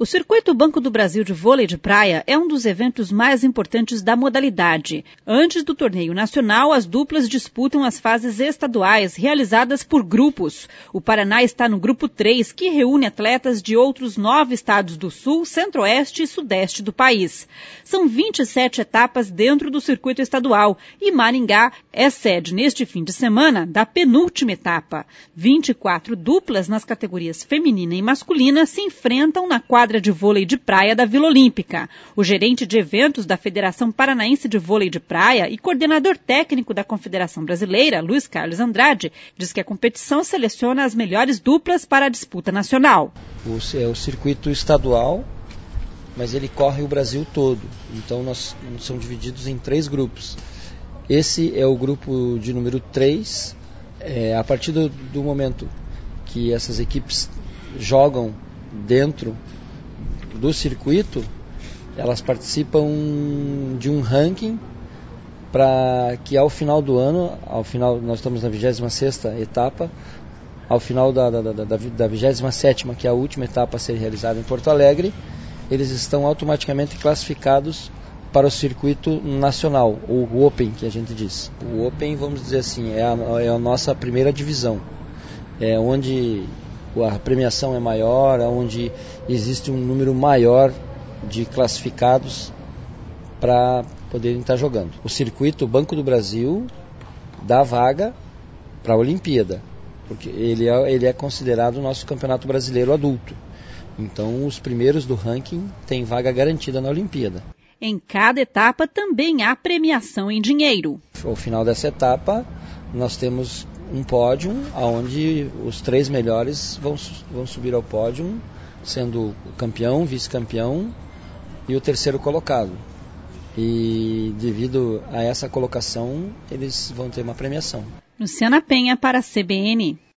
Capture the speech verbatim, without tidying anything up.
O Circuito Banco do Brasil de Vôlei de Praia é um dos eventos mais importantes da modalidade. Antes do torneio nacional, as duplas disputam as fases estaduais, realizadas por grupos. O Paraná está no grupo três, que reúne atletas de outros nove estados do sul, centro-oeste e sudeste do país. São vinte e sete etapas dentro do circuito estadual e Maringá é sede neste fim de semana da penúltima etapa. vinte e quatro duplas nas categorias feminina e masculina se enfrentam na quadra de vôlei de praia da Vila Olímpica. O gerente de eventos da Federação Paranaense de Vôlei de Praia e coordenador técnico da Confederação Brasileira, Luiz Carlos Andrade, diz que a competição seleciona as melhores duplas para a disputa nacional. O, é o circuito estadual, mas ele corre o Brasil todo. Então nós somos divididos em três grupos. Esse é o grupo de número três. É, a partir do, do momento que essas equipes jogam dentro do circuito, elas participam de um ranking para que ao final do ano, ao final, nós estamos na vigésima sexta etapa, ao final da, da, da, da, da vigésima sétima, que é a última etapa a ser realizada em Porto Alegre, eles estão automaticamente classificados para o circuito nacional, o Open, que a gente diz. O Open, vamos dizer assim, é a, é a nossa primeira divisão, é onde a premiação é maior, onde existe um número maior de classificados para poderem estar jogando. O circuito Banco do Brasil dá vaga para a Olimpíada, porque ele é, ele é considerado o nosso campeonato brasileiro adulto. Então os primeiros do ranking têm vaga garantida na Olimpíada. Em cada etapa também há premiação em dinheiro. Ao final dessa etapa, nós temos um pódio, onde os três melhores vão, vão subir ao pódio, sendo o campeão, vice-campeão e o terceiro colocado. E devido a essa colocação, eles vão ter uma premiação. Luciana Penha para a C B N.